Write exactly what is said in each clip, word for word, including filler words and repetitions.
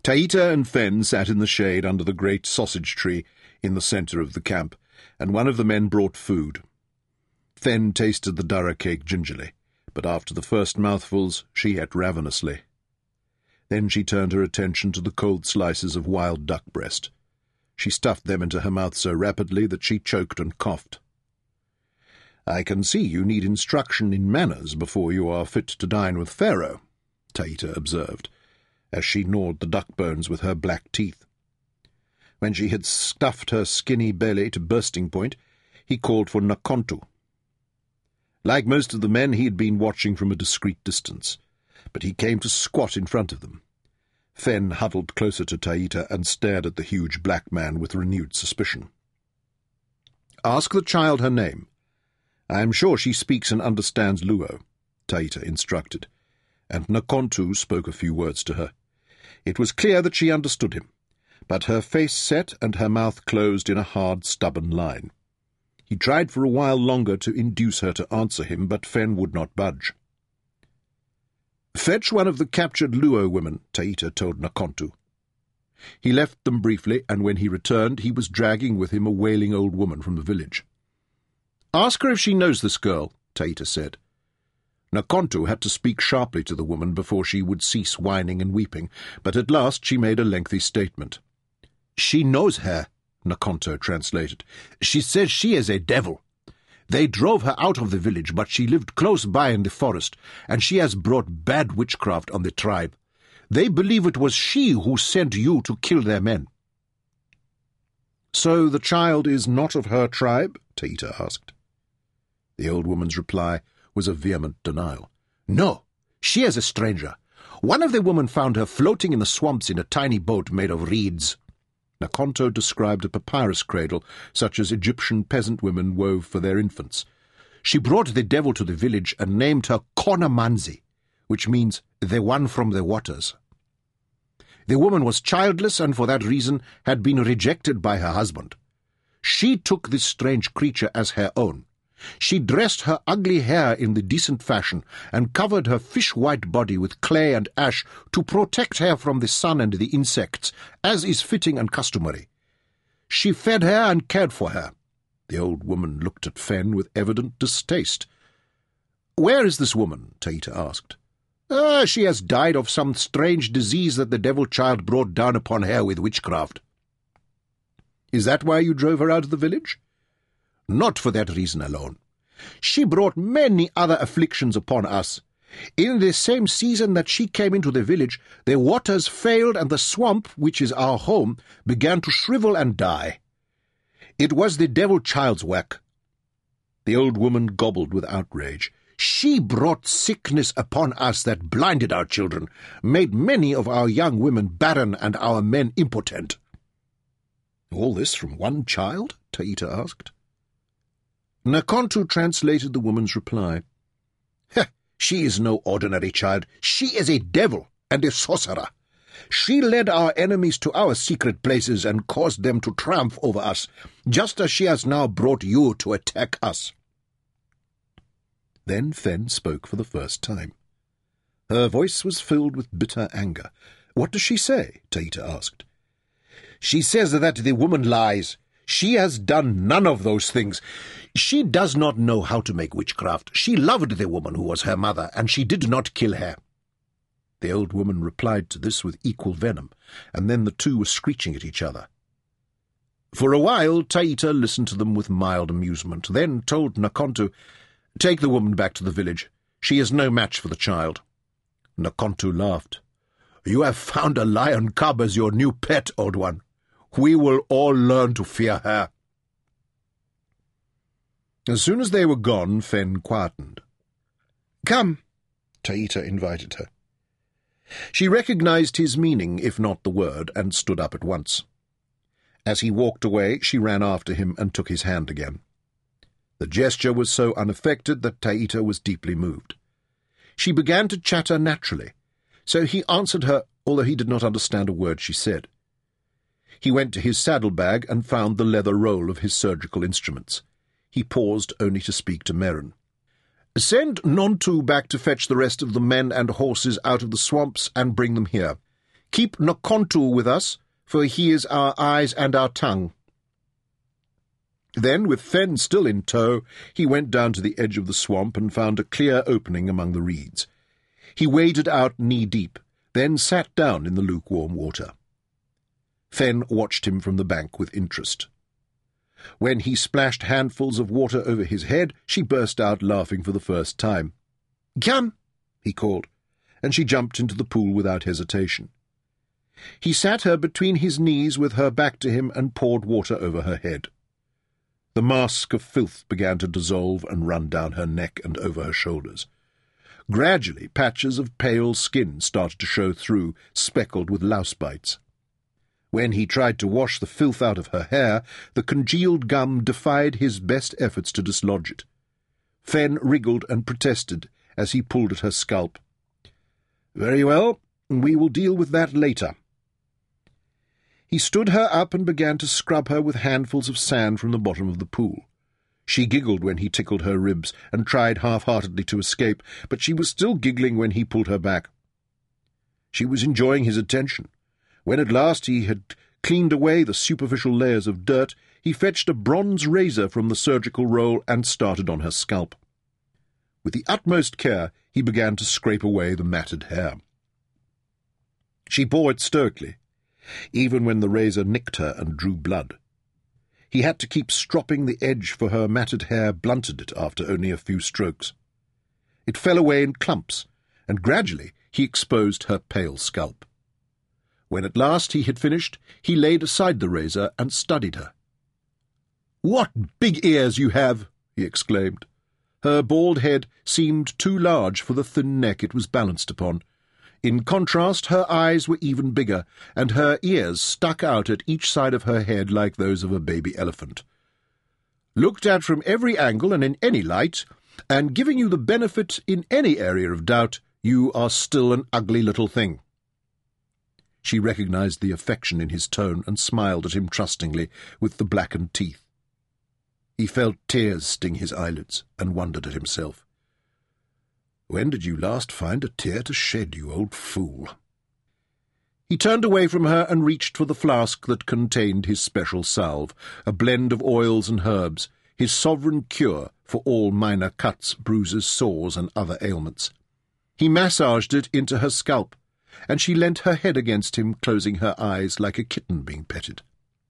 Taita and Fen sat in the shade under the great sausage tree in the centre of the camp, and one of the men brought food. Fen tasted the durra cake gingerly, but after the first mouthfuls she ate ravenously. Then she turned her attention to the cold slices of wild duck breast. She stuffed them into her mouth so rapidly that she choked and coughed. "I can see you need instruction in manners before you are fit to dine with Pharaoh," Taita observed, as she gnawed the duck bones with her black teeth. When she had stuffed her skinny belly to bursting point, he called for Nakontu. Like most of the men, he had been watching from a discreet distance, but he came to squat in front of them. Fen huddled closer to Taita and stared at the huge black man with renewed suspicion. "Ask the child her name. I am sure she speaks and understands Luo," Taita instructed, and Nakontu spoke a few words to her. It was clear that she understood him, but her face set and her mouth closed in a hard, stubborn line. He tried for a while longer to induce her to answer him, but Fen would not budge. "Fetch one of the captured Luo women," Taita told Nakontu. He left them briefly, and when he returned he was dragging with him a wailing old woman from the village. "Ask her if she knows this girl," Taita said. Nakontu had to speak sharply to the woman before she would cease whining and weeping, but at last she made a lengthy statement. "She knows her," Nakontu translated. "She says she is a devil. They drove her out of the village, but she lived close by in the forest, and she has brought bad witchcraft on the tribe. They believe it was she who sent you to kill their men." "So the child is not of her tribe?" Taita asked. The old woman's reply was a vehement denial. "No, she is a stranger. One of the women found her floating in the swamps in a tiny boat made of reeds." Nakontu described a papyrus cradle, such as Egyptian peasant women wove for their infants. "She brought the devil to the village and named her Konamanzi, which means the one from the waters. The woman was childless and for that reason had been rejected by her husband. She took this strange creature as her own. She dressed her ugly hair in the decent fashion and covered her fish-white body with clay and ash to protect her from the sun and the insects, as is fitting and customary. She fed her and cared for her." The old woman looked at Fen with evident distaste. "Where is this woman?" Taita asked. "Ah, she has died of some strange disease that the devil child brought down upon her with witchcraft." "Is that why you drove her out of the village?" "Not for that reason alone. She brought many other afflictions upon us. In the same season that she came into the village, the waters failed and the swamp, which is our home, began to shrivel and die. It was the devil child's work." The old woman gobbled with outrage. "She brought sickness upon us that blinded our children, made many of our young women barren and our men impotent." "All this from one child?" Taita asked. Nakontu translated the woman's reply. "Heh, she is no ordinary child. She is a devil and a sorcerer. She led our enemies to our secret places and caused them to triumph over us, just as she has now brought you to attack us." Then Fen spoke for the first time. Her voice was filled with bitter anger. "What does she say?" Taita asked. "She says that the woman lies. She has done none of those things. She does not know how to make witchcraft. She loved the woman who was her mother, and she did not kill her." The old woman replied to this with equal venom, and then the two were screeching at each other. For a while Taita listened to them with mild amusement, then told Nakontu, "Take the woman back to the village. She is no match for the child." Nakontu laughed. "You have found a lion cub as your new pet, old one. We will all learn to fear her." As soon as they were gone, Fen quietened. "Come," Taita invited her. She recognized his meaning, if not the word, and stood up at once. As he walked away, she ran after him and took his hand again. The gesture was so unaffected that Taita was deeply moved. She began to chatter naturally, so he answered her, although he did not understand a word she said. He went to his saddlebag and found the leather roll of his surgical instruments. He paused only to speak to Merrin. "Send Nontu back to fetch the rest of the men and horses out of the swamps and bring them here. Keep Nokontul with us, for he is our eyes and our tongue." Then, with Fen still in tow, he went down to the edge of the swamp and found a clear opening among the reeds. He waded out knee-deep, then sat down in the lukewarm water. Fen watched him from the bank with interest. When he splashed handfuls of water over his head, she burst out laughing for the first time. "Come," he called, and she jumped into the pool without hesitation. He sat her between his knees with her back to him and poured water over her head. The mask of filth began to dissolve and run down her neck and over her shoulders. Gradually, patches of pale skin started to show through, speckled with louse bites. When he tried to wash the filth out of her hair, the congealed gum defied his best efforts to dislodge it. Fen wriggled and protested as he pulled at her scalp. "Very well, we will deal with that later." He stood her up and began to scrub her with handfuls of sand from the bottom of the pool. She giggled when he tickled her ribs and tried half-heartedly to escape, but she was still giggling when he pulled her back. She was enjoying his attention. When at last he had cleaned away the superficial layers of dirt, he fetched a bronze razor from the surgical roll and started on her scalp. With the utmost care, he began to scrape away the matted hair. She bore it stoically, even when the razor nicked her and drew blood. He had to keep stropping the edge, for her matted hair blunted it after only a few strokes. It fell away in clumps, and gradually he exposed her pale scalp. When at last he had finished, he laid aside the razor and studied her. "What big ears you have!" he exclaimed. Her bald head seemed too large for the thin neck it was balanced upon. In contrast, her eyes were even bigger, and her ears stuck out at each side of her head like those of a baby elephant. "Looked at from every angle and in any light, and giving you the benefit in any area of doubt, you are still an ugly little thing." She recognized the affection in his tone and smiled at him trustingly with the blackened teeth. He felt tears sting his eyelids and wondered at himself. "When did you last find a tear to shed, you old fool?" He turned away from her and reached for the flask that contained his special salve, a blend of oils and herbs, his sovereign cure for all minor cuts, bruises, sores, and other ailments. He massaged it into her scalp, and she leant her head against him, closing her eyes like a kitten being petted.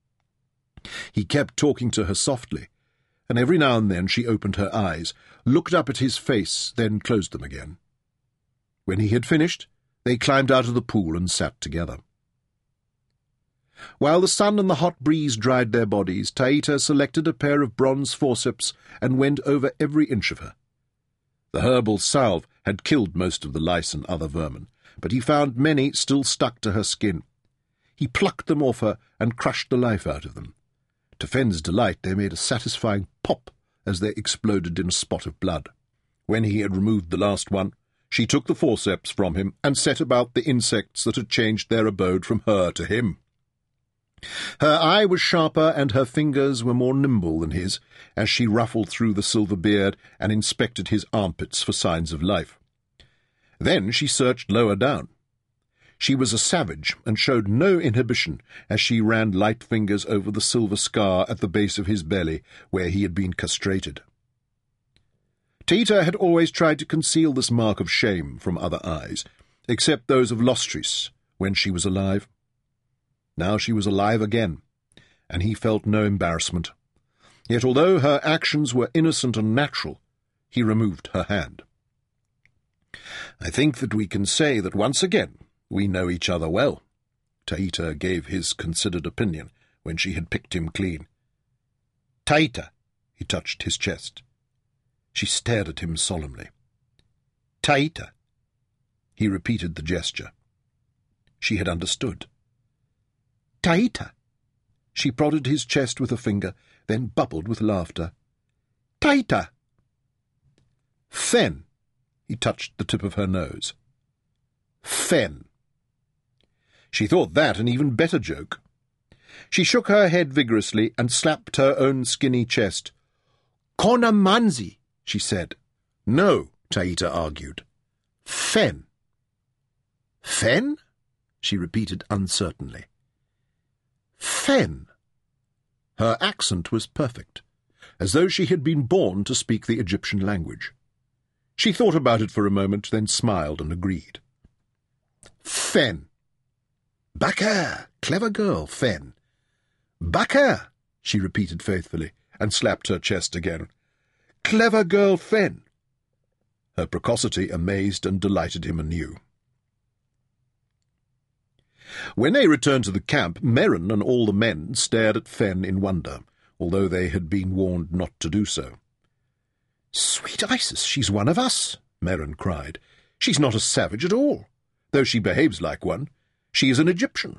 He kept talking to her softly, and every now and then she opened her eyes, looked up at his face, then closed them again. When he had finished, they climbed out of the pool and sat together. While the sun and the hot breeze dried their bodies, Taita selected a pair of bronze forceps and went over every inch of her. The herbal salve had killed most of the lice and other vermin, but he found many still stuck to her skin. He plucked them off her and crushed the life out of them. To Fen's delight, they made a satisfying pop as they exploded in a spot of blood. When he had removed the last one, she took the forceps from him and set about the insects that had changed their abode from her to him. Her eye was sharper and her fingers were more nimble than his, as she ruffled through the silver beard and inspected his armpits for signs of life. Then she searched lower down. She was a savage and showed no inhibition as she ran light fingers over the silver scar at the base of his belly where he had been castrated. Taita had always tried to conceal this mark of shame from other eyes, except those of Lostris when she was alive. Now she was alive again, and he felt no embarrassment. Yet although her actions were innocent and natural, he removed her hand. "I think that we can say that once again we know each other well," Taita gave his considered opinion when she had picked him clean. "Taita," he touched his chest. She stared at him solemnly. "Taita." He repeated the gesture. She had understood. "Taita." She prodded his chest with a finger, then bubbled with laughter. "Taita." "Fen." He touched the tip of her nose. "Fen." She thought that an even better joke. She shook her head vigorously and slapped her own skinny chest. "Konamanzi," she said. "No," Taita argued. "Fen." "Fen?" she repeated uncertainly. Fen. Her accent was perfect, as though she had been born to speak the Egyptian language. She thought about it for a moment, then smiled and agreed. Fen. Bakar, clever girl, Fen. Bakar, she repeated faithfully, and slapped her chest again. Clever girl, Fen. Her precocity amazed and delighted him anew. When they returned to the camp, Merrin and all the men stared at Fen in wonder, although they had been warned not to do so. "Sweet Isis, she's one of us," Merrin cried. "She's not a savage at all, though she behaves like one. She is an Egyptian."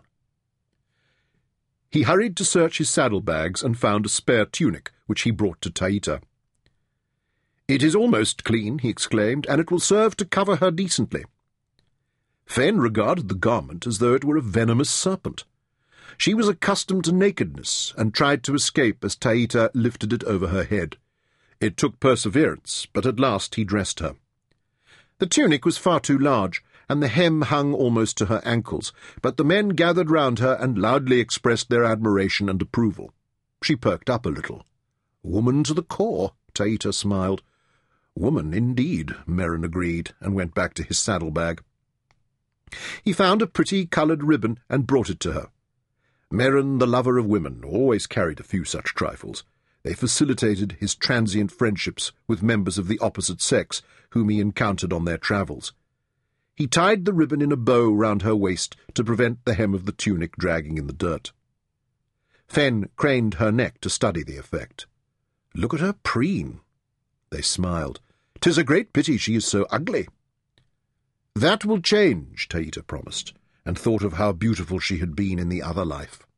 He hurried to search his saddlebags and found a spare tunic, which he brought to Taita. "It is almost clean," he exclaimed, "and it will serve to cover her decently." Fen regarded the garment as though it were a venomous serpent. She was accustomed to nakedness, and tried to escape as Taita lifted it over her head. It took perseverance, but at last he dressed her. The tunic was far too large, and the hem hung almost to her ankles, but the men gathered round her and loudly expressed their admiration and approval. She perked up a little. "Woman to the core," Taita smiled. "Woman, indeed," Merrin agreed, and went back to his saddlebag. He found a pretty coloured ribbon and brought it to her. Merrin, the lover of women, always carried a few such trifles. They facilitated his transient friendships with members of the opposite sex whom he encountered on their travels. He tied the ribbon in a bow round her waist to prevent the hem of the tunic dragging in the dirt. Fen craned her neck to study the effect. "Look at her preen." They smiled. "'Tis a great pity she is so ugly." "That will change," Taita promised, and thought of how beautiful she had been in the other life.